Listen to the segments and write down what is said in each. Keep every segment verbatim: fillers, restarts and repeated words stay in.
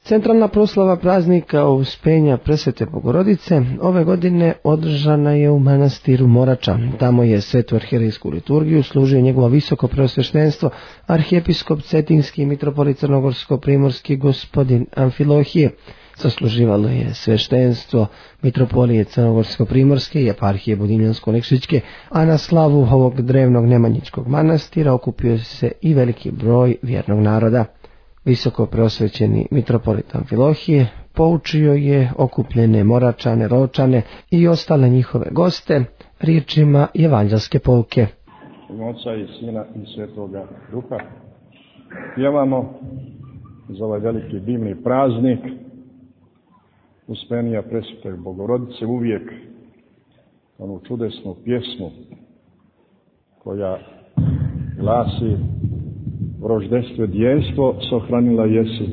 Centralna proslava praznika Uspenja Presvete Bogorodice ove godine održana je u manastiru Morača. Tamo je svetu arhijerejsku liturgiju služio njegovo visoko preosveštenstvo arhijepiskop Cetinski i mitropolit Crnogorsko-primorski gospodin Amfilohije. Sasluživalo je sveštenstvo mitropolije Crnogorsko-primorske i eparhije Budimljansko-Nikšićke, a na slavu ovog drevnog nemanjičkog manastira okupio se i veliki broj vjernog naroda. Visoko preosvećeni mitropolit Amfilohije poučio je okupljene Moračane, Ročane i ostale njihove goste riječima evanđelske pouke. U Oca i Sina i Svetoga Duha pjevamo za ovaj veliki divni praznik Uspenja Presvete Bogorodice uvijek onu čudesnu pjesmu koja glasi: u roždestve djejstvo sohranila jesi.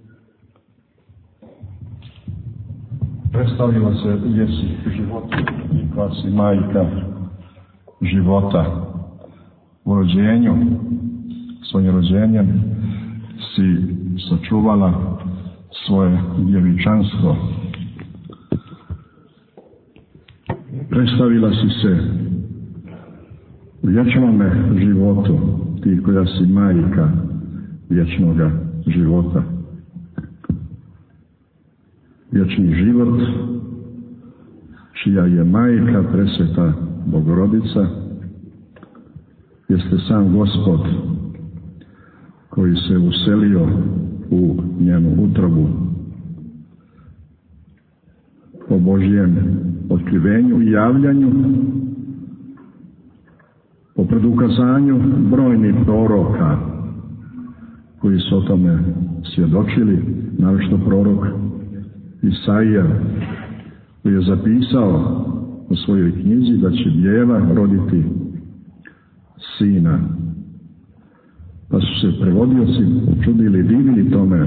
Predstavila se jesi života i koja si majka života. U rođenju, svojim rođenjem si sačuvala svoje djevičanstvo. Predstavila si se u vječnome životu, ti koja si majka vječnoga života. Vječni život, čija je majka Presveta Bogorodica, jeste sam Gospod koji se uselio u njenu utrobu po Božjem otkrivenju i javljanju, po predukazanju brojnih proroka koji su o tome svjedočili, naročito prorok Isaija koji je zapisao u svojoj knjizi da će djeva roditi sina. Pa su se prevodioci čudili, divili tome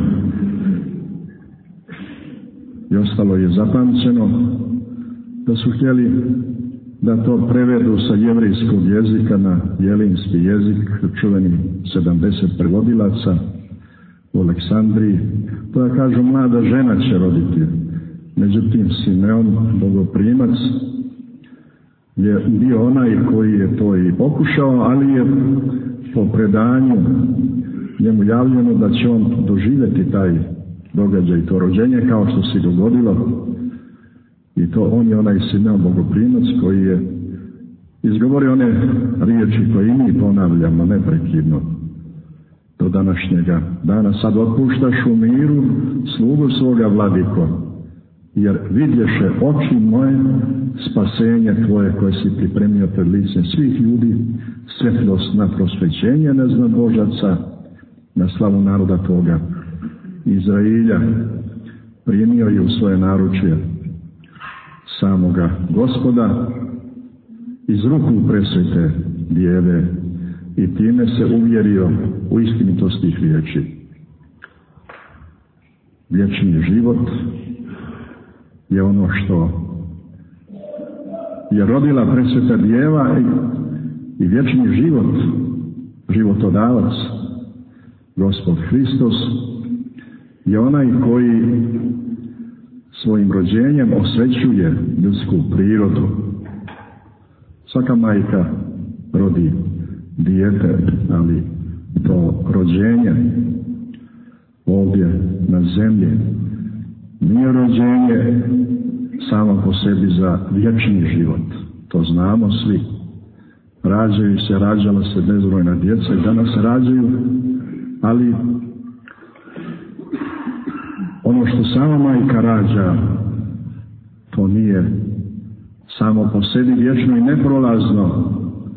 i ostalo je zapamćeno da su htjeli da to prevedu sa jevrejskog jezika na jelinski jezik, čuveni sedamdeset prevodilaca u Aleksandriji. To da kažu mlada žena će roditi. Međutim, Simeon, bogoprimac, je bio onaj koji je to i pokušao, ali je po predanju njemu javljeno da će on doživjeti taj događaj, to rođenje kao što se dogodilo. I to on je onaj Simeon bogoprimac koji je izgovorio one riječi koje i mi ponavljamo neprekidno do današnjega dana. Sad otpuštaš u miru slugu svoga, vladiko, jer vidješe oči moje spasenje tvoje koje si pripremio pred licem svih ljudi, svjetlost na prosvećenje neznabožaca, na slavu naroda toga Izrailja. Primio je u svoje naručje samoga Gospoda iz ruku Presvete Djeve i time se uvjerio u istinitost tih riječi. Vječni život je ono što je rodila Presveta Djeva i, i vječni život, životodavac, Gospod Hristos, je onaj koji svojim rođenjem osvećuje ljudsku prirodu. Svaka majka rodi dijete, ali to rođenje ovdje na zemlji nije rođenje samo po sebi za vječni život. To znamo svi. Rađaju se, rađala se bezbrojna djeca i danas se rađaju, ali ono što sama majka rađa, to nije samo po sebi vječno i neprolazno.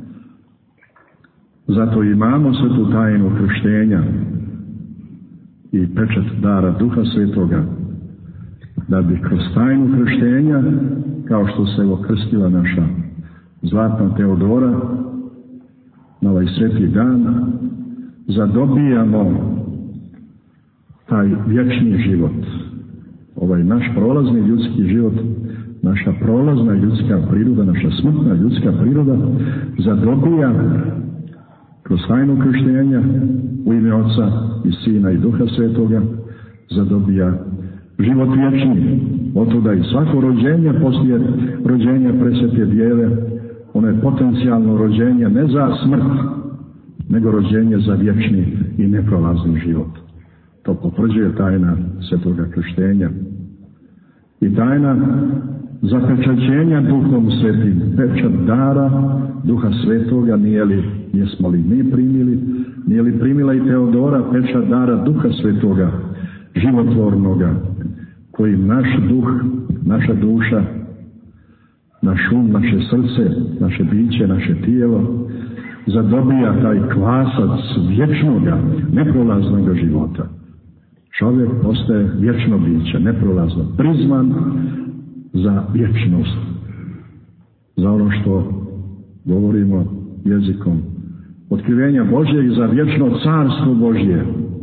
Zato imamo svetu tajnu krštenja i pečat dara Duha Svetoga, da bi kroz tajnu krštenja, kao što se evo krstila naša zlatna Teodora na ovaj sveti dan, zadobijamo taj vječni život, ovaj naš prolazni ljudski život, naša prolazna ljudska priroda, naša smrtna ljudska priroda zadobija kroz tajnu krštenja u ime Oca i Sina i Duha Svetoga, zadobija život vječni. Otuda i svako rođenje poslije rođenja presvete djeve, ono je potencijalno rođenje ne za smrt, nego rođenje za vječni i neprolazni život. To potvrđuje tajna svetoga krštenja. I tajna zapečaćenja Duhom Svetim, pečat dara Duha Svetoga, nije li, jesmo li mi primili, nije li primila i Teodora pečat dara Duha Svetoga, životvornoga, kojim naš duh, naša duša, naš um, naše srce, naše biće, naše tijelo, zadobija taj kvasac vječnoga, neprolaznog života. Čovjek postaje vječno biće, neprolazno, prizvan za vječnost, za ono što govorimo jezikom otkrivenja Božjeg, za vječno carstvo Božje.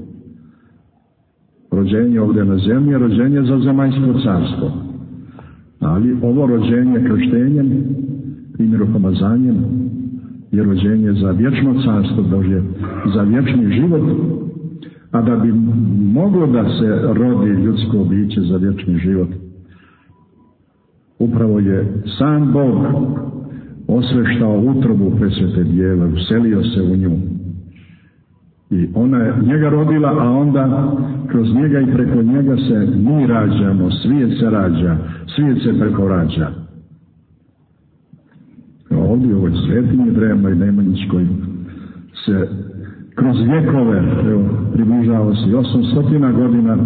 Rođenje ovdje na zemlji je rođenje za zemaljsko carstvo, ali ovo rođenje krštenjem i miropomazanjem je rođenje za vječno carstvo Božje, za vječni život. A da bi moglo da se rodi ljudsko biće za vječni život, upravo je sam Bog osveštao utrobu presvete djeve, uselio se u nju. I ona je njega rodila, a onda kroz njega i preko njega se mi rađamo, svijet se rađa, svijet se preko rađa. Ovdje u ovoj svetinji drevnoj Nemanjičkoj se kroz vjekove, evo, približava se osamstotina godina,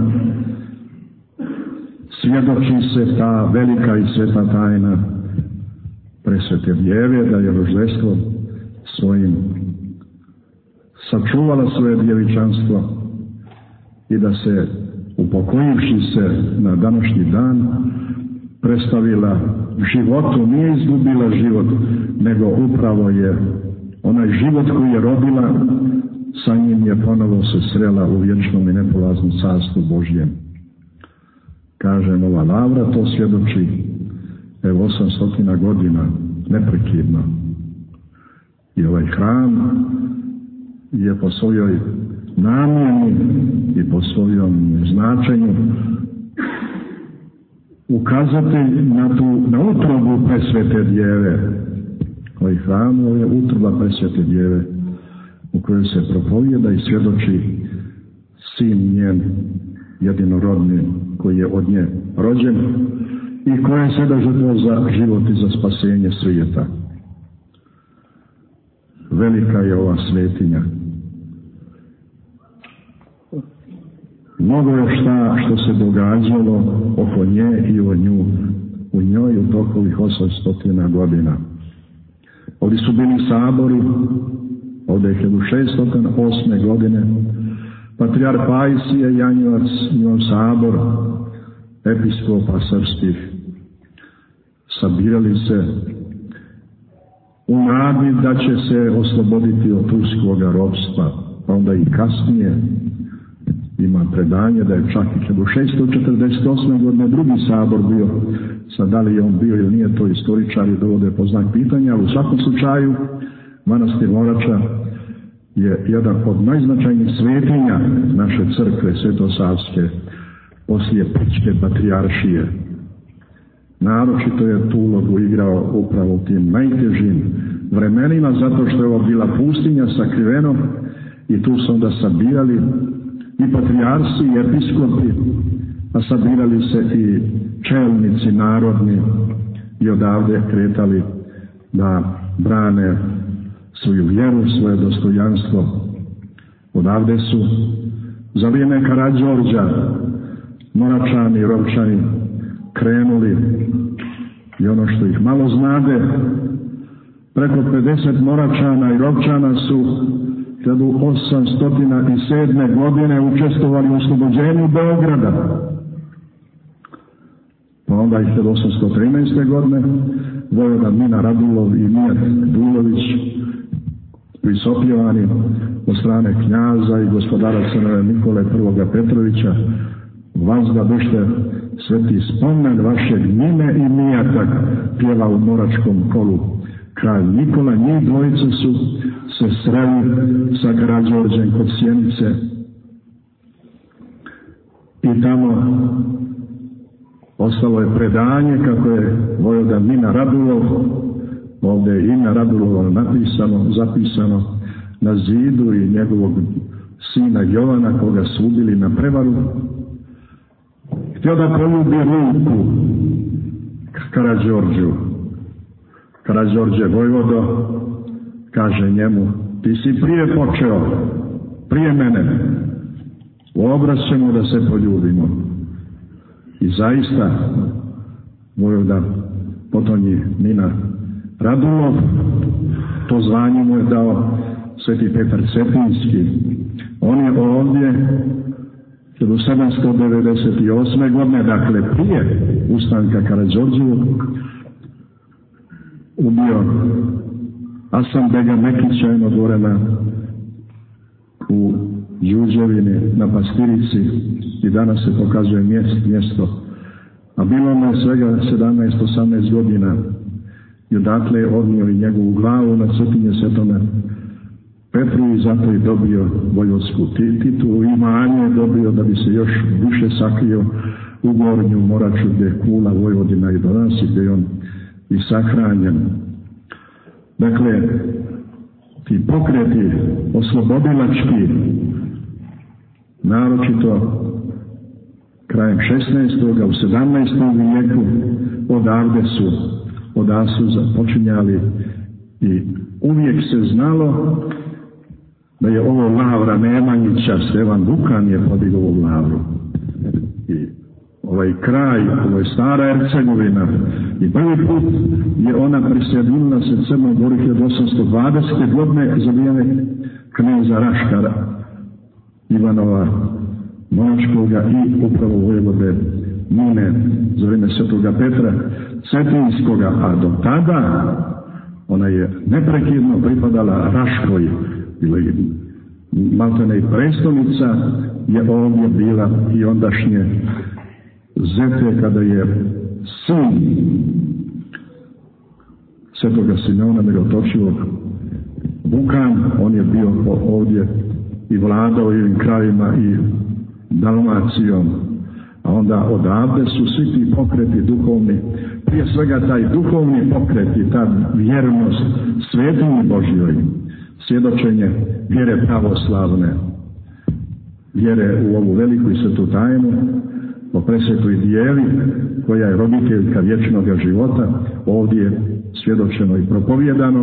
svjedoči se ta velika i sveta tajna presvete djeve, da je roždestvo svojim sačuvala svoje djevičanstvo i da se, upokojivši se na današnji dan, predstavila životu, nije izgubila život, nego upravo je onaj život koji je rodila, sa njim je ponovo se srela u vječnom i nepolaznom carstvu Božjem. Kaže Nova Lavra, to svjedoči evo osamstotina godina neprekidno. I ovaj hram je po svojoj namjeni i po svojom značenju ukazatelj na tu, na utrobu presvete djeve. Ovaj hram je utroba presvete djeve u kojoj se propovijeda i svjedoči sin njen jedinorodni koji je od nje rođen i koja se da žrtva za život i za spasenje svijeta. Velika je ova svetinja. Mnogo je šta što se događalo oko nje i o nju, u njoj u tokovih osamstotina godina. Ovdje su bili sabori, ovdje je hiljadu šeststo osme godine, patrijarh Pajsije, Janjevac, njom sabor, episkopa srpskih, sabirali se u nadi da će se osloboditi od turskoga ropstva, pa onda i kasnije ima predanje da je čak i hiljadu šeststo četrdeset osme godine drugi sabor bio, sad da li je on bio ili nije, to istoričari dovode po znak pitanja, ali u svakom slučaju manastir Morača je jedan od najznačajnijih svetinja naše crkve svetosavske poslije Pećke patrijaršije. Naročito je tu ulogu igrao upravo u tim najtežim vremenima, zato što je ovo bila pustinja sakriveno i tu su onda sabirali i patrijarsi i episkopi, a sabirali se i čelnici narodni i odavde kretali da brane svoju vjeru, svoje dostojanstvo. Odavde su za vrijeme Karađorđa Moračani i Ropčani krenuli i ono što ih malo znade, preko pedeset Moračana i Ropčana su hiljadu osamsto sedme godine učestvovali u oslobođenju Beograda. Pa onda i hiljadu osamsto trinaeste. godine vojvoda Mina Radulov i Mijat Dulović, visopljevani od strane knjaza i gospodara Crnove Nikole prvoga Petrovića, vas da bište sveti spomen vašeg Mine i Mijata, pjeva u Moračkom kolu kralj Nikola. Njih dvojice su se sreli sa Karađorđem kod Sjenice i tamo ostalo je predanje kako je vojvoda Mina Radulov, ovdje je ime Radulova napisano, zapisano na zidu, i njegovog sina Jovana koga su ubili na prevaru, htio da poljubi ruku Karađorđu. Karađorđe vojvodo kaže njemu: ti si prije počeo, prije mene, u obraz ćemo da se poljubimo. I zaista vojvoda potonji Mina Radulov, to zvanje mu je dao Sveti Petar Cetinski. On je ovdje hiljadu sedamsto devedeset osme. godine, dakle prije ustanka Karađorđevog, ubio Hasanbega Mekića, jednog gorena u Đurđevini na Pastirici, i danas se pokazuje mjest, mjesto. A bilo mu je svega sedamnaest osamnaest godina, i odatle je odnio i njegovu glavu na Cetinje Svetome Petru, i zato je dobio vojvodsku titulu. Imanje je dobio da bi se još više sakrio u Gornju Moraču, gdje je Kula Vojvodina i do nas, i gdje je on i sahranjen. Dakle, ti pokreti oslobodilački, naročito krajem šesnaestog. u sedamnaestom vijeku odavde su, odavde su započinjali, i uvijek se znalo da je ovo Lavra Nemanjića. Stevan Vukan je podigao ovu Lavru. I ovaj kraj, ovo je stara Hercegovina, i prvi put je ona prisjedinila se Crnoj Gori hiljadu osamsto dvadesete. godine za vrijeme kneza Raškara Ivanova Monačkoga i upravo vojvode Mine za vrijeme Svetoga Petra Cetinskoga, a do tada ona je neprekidno pripadala Raškoj, ili maltene i prestolnica je ovdje bila i ondašnje Zete, kada je sin Svetoga Simeona Mirotočivog Vukan, on je bio ovdje i vladao ovim krajima i Dalmacijom. A onda odavde su svi ti pokreti duhovni, prije svega taj duhovni pokret i ta vjernost svetinji Božjoj, svjedočenje vjere pravoslavne, vjere u ovu veliku i svetu tajnu o presvetoj Djevi, koja je roditeljka vječnoga života, ovdje je svjedočeno i propovjedano.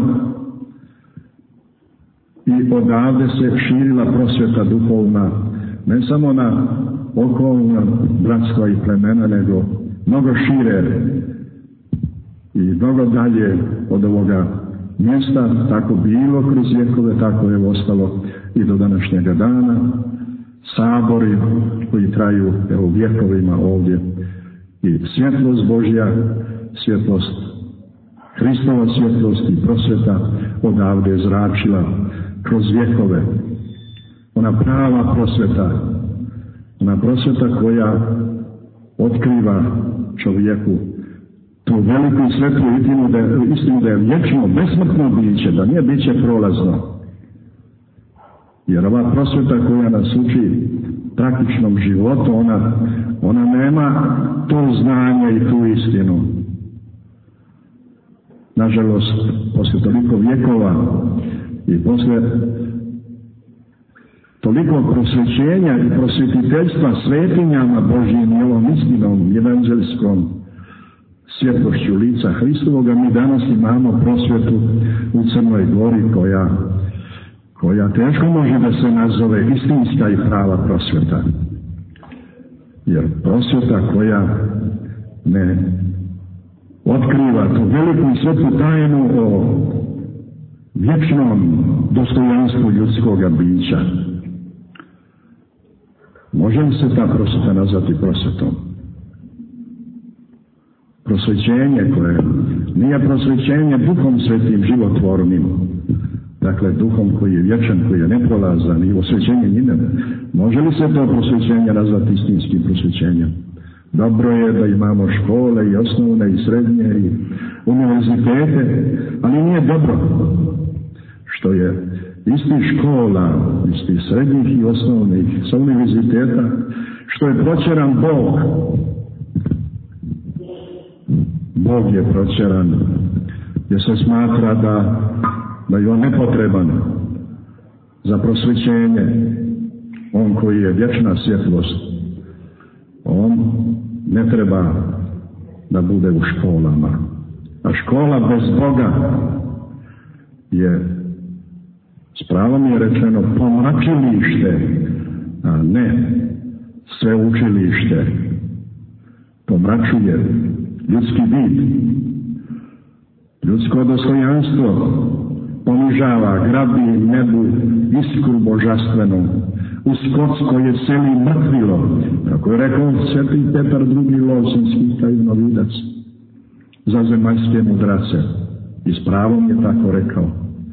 I odavde se širila prosvjeta duhovna, ne samo na okolna bratstva i plemena, nego mnogo šire i mnogo dalje od ovoga mjesta. Tako bilo kroz vjekove, tako je ostalo i do današnjega dana. Sabori koji traju evo vjekovima ovdje, i svjetlost Božja, svjetlost Hristova svjetlost i prosvjeta odavde je zračila kroz vjekove. Ona prava prosvjeta, ona prosvjeta koja otkriva čovjeku tu veliku i svetlu istinu da je, istinu da je vječno, besmrtno biće, da nije biće prolazno. Jer ova prosvjeta koja nas uči praktičnom životu, ona, ona nema to znanje i tu istinu. Nažalost, poslije toliko vjekova i poslije toliko prosvećenja i prosvjetiteljstva svetinjama Božjim i ovom istinom evanđelskom svjetlošću lica Hristovoga, mi danas imamo prosvjetu u Crnoj Gori koja, koja teško može da se nazove istinska i prava prosvjeta. Jer prosvjeta koja ne otkriva tu veliku i svetu tajnu o vječnom dostojanstvu ljudskoga bića. Može li se ta prosvjeta nazvati prosvjetom? Prosvećenje koje nije prosvećenje duhom svetim životvornim, dakle duhom koji je vječan, koji je neprolazan, i osvećenje njime. Može li se to prosvećenje nazvati istinskim prosvećenjem? Dobro je da imamo škole i osnovne i srednje i univerzitete, ali nije dobro što je isti škola, isti srednjih i osnovnih sa univerziteta, što je protjeran Bog. Bog je protjeran jer se smatra da, da je on nepotreban za prosvećenje. On koji je vječna svjetlost, on ne treba da bude u školama. A škola bez Boga je, s pravom je rečeno, pomračilište, a ne sveučilište. Pomračuje ljudski vid, ljudsko dostojanstvo, ponižava, grabi nebu iskru božanstvenu, u skoc koje seli mrtvilo, kako je rekao Sveti Petar drugi Lovsinski tajnovidac, za zemaljske mudrace. I s pravom je tako rekao.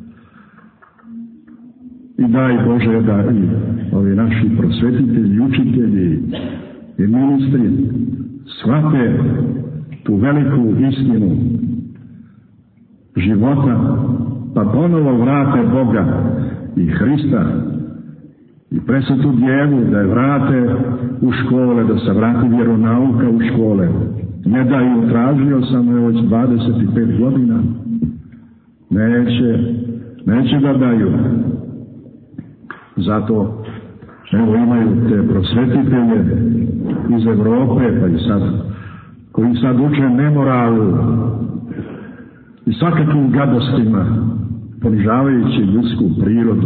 I daj Bože da i ovi naši prosvetitelji, učitelji i ministri shvate tu veliku istinu života, pa ponovo vrate Boga i Hrista i presvetu Djevu, da je vrate u škole, da se vrati vjeronauka u škole. Ne daju, tražio sam je već dvadeset pet godina. Neće, neće da daju. Zato, evo, imaju te prosvetitelje iz Evrope, pa i sad, koji sad uče nemoralu i svakakvim gadostima, ponižavajući ljudsku prirodu.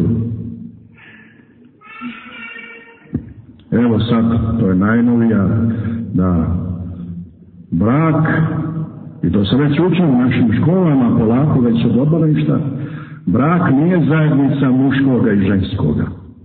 Evo sad, to je najnovija, da brak, i to se već uči u našim školama, polako već od obavešta, brak nije zajednica muškoga i ženskoga.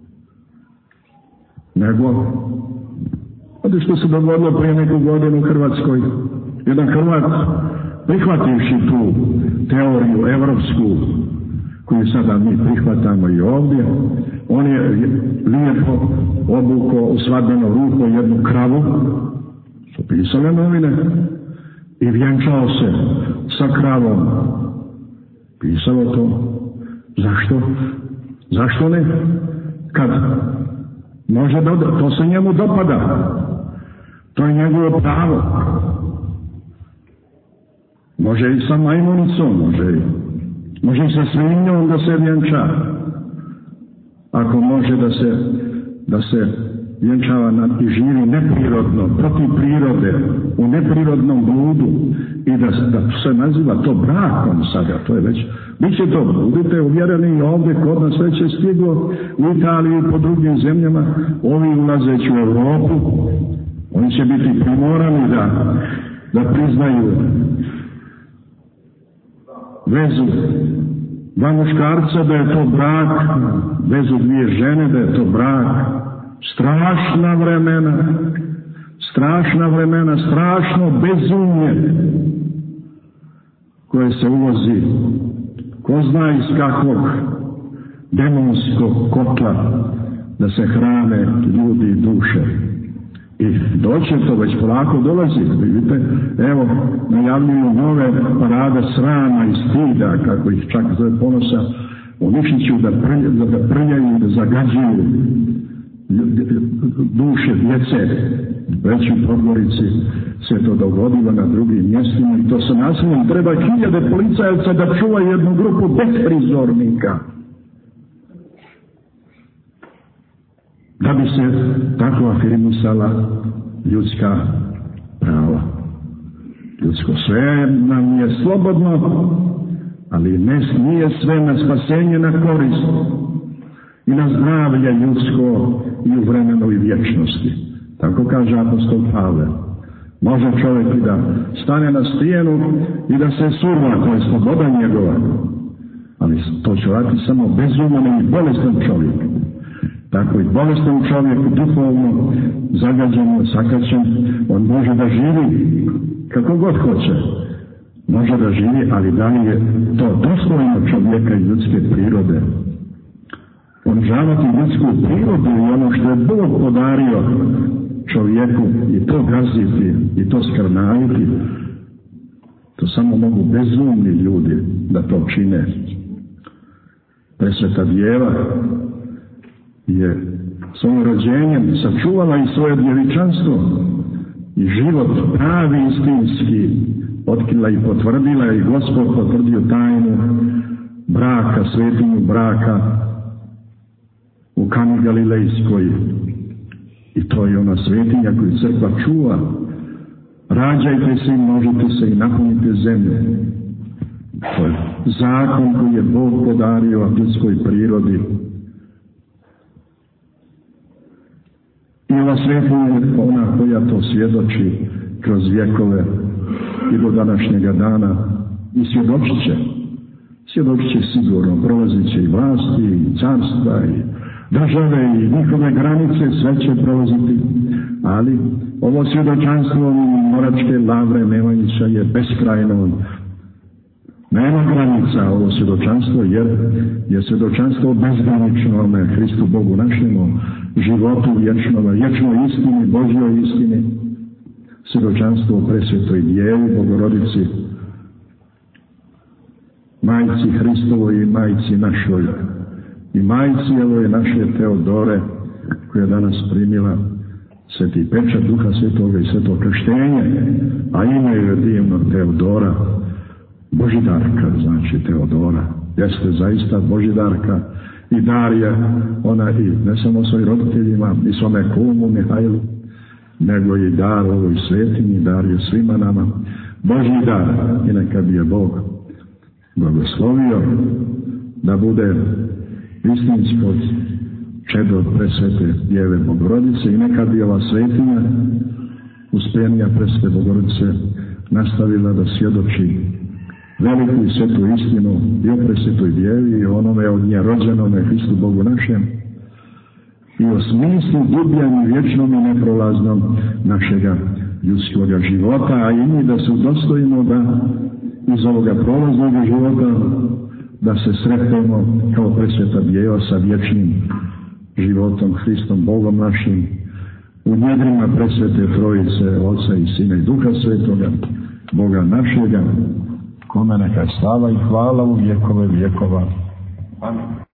Nego, ono što se dogodilo prije neku godinu u Hrvatskoj, jedan Hrvat, prihvativši tu teoriju evropsku, koju sada mi prihvatamo i ovdje, on je lijepo obukao u svadbeno ruko jednu kravu, su pisale novine, i vjenčao se sa kravom. Pisalo to. Zašto? Zašto ne? Kad može da, to se njemu dopada. To je njegovo pravo. Može i sa majmunicom, može i, može i sa svinjom da se vjenča. Ako može da se, da se vjenčava na, i živi neprirodno, protiv prirode, u neprirodnom bludu i da, da se naziva to brakom sada, to je već, bit će to, budite uvjereni i ovdje kod nas već je stiglo u Italiji i po drugim zemljama, ovi ulazeći u Europu, oni će biti primorani da, da priznaju vezu dva muškarca, da je to brak, vezu dvije žene, da je to brak. Strašna vremena, strašna vremena, strašno bezumlje koje se uvozi, ko zna iz kakvog demonskog kotla da se hrane ljudi i duše. I doće to, već polako dolazi, vidite, evo, najavljuju nove parade srama i stida, kako ih čak zove Ponosa, uništiću da, prlj, da prljaju, da zagađuju duše djece. Već u Podgorici se to dogodilo, na drugim mjestima, i to sa nasiljem treba hiljade policajaca da čuva jednu grupu besprizornika, da bi se tako afirmisala ljudska prava. Ljudsko sve nam je slobodno, ali ne, nije sve na spasenje, na korist i na zdravlje ljudsko i u vremenu i vječnosti. Tako kaže apostol Pavle. Može čovjek i da stane na stijenu i da se surva, to je sloboda njegova, ali to će raditi samo bezuman i bolestan čovjek. Tako i bolestan čovjek, duhovno zagađen, sakaćen, on može da živi kako god hoće. Može da živi, ali da li je to dostojno čovjeka i ljudske prirode? Ponižavati ljudsku prirodu i ono što je Bog podario čovjeku i to gaziti i to skrnaviti, to samo mogu bezumni ljudi da to čine. Presveta Djeva je svojim rođenjem sačuvala i svoje djevičanstvo i život pravi istinski otkrila i potvrdila, i Gospod potvrdio tajnu braka, svetinju braka u Kani Galilejskoj. I to je ona svetinja koju crkva čuva. Rađajte se i množite se i napunite zemlju. To je zakon koji je Bog podario ljudskoj prirodi. I ova svetinja je ona koja to svjedoči kroz vjekove i do današnjega dana i svjedočit će. Svjedočit će sigurno, prolazit će i vlasti, i carstva, i države, i njihove granice, sve će prolaziti. Ali ovo svjedočanstvo Moračke Lavre Nemanjića je beskrajno. Nema granica ovo svjedočanstvo, jer je svjedočanstvo bezgraničnome Hristu Bogu našemu, životu vječnome, vječnoj istini, Božjoj istini. Svjedočanstvo o presvetoj Djevi Bogorodici, majci Hristovoj i majci našoj, i majci evo je naše Teodore, koja je danas primila sveti pečat Duha Svetoga i sveto krštenje, a ime je divno Teodora, Božidarka, znači Teodora. Jeste zaista Božidarka i dar je ona i ne samo svojim roditeljima i svome kumu Mihajlu, nego i dar ovoj svetinji, dar je svima nama. Božji dar, i neka bi je Bog blagoslovio da bude istinsko čedo presvete Djeve Bogorodice, i neka bi ova svetinja uspenija presvete Bogorodice nastavila da svjedoči veliku i svetu istinu i o presvetoj Djevi i onome od nje rođenome Hristu Bogu našem, i o smislu dubljem i vječnom i neprolaznom našega ljudskoga života, a i mi da se udostojimo da iz ovoga prolaznog života da se sretnemo kao presveta Djeva sa vječnim životom Hristom Bogom našim u njedrima presvete Trojice, Oca i Sina i Duha Svetoga, Boga našega, kome neka slava i hvala u vjekove vjekova. Amen.